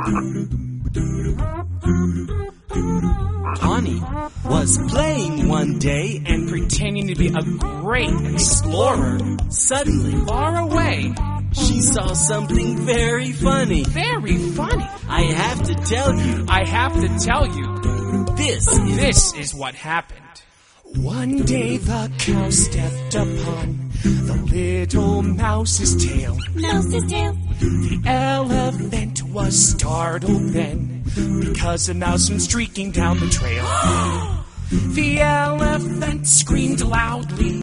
Connie was playing one day and pretending to be a great explorer. suddenly Far away. she saw something very funny. Very funny. I have to tell you, I have to tell you, this is what happened. One day the cow stepped upon the little mouse's tail. Mouse's tail. The elephant was startled then, because a mouse went streaking down the trail. The elephant screamed loudly.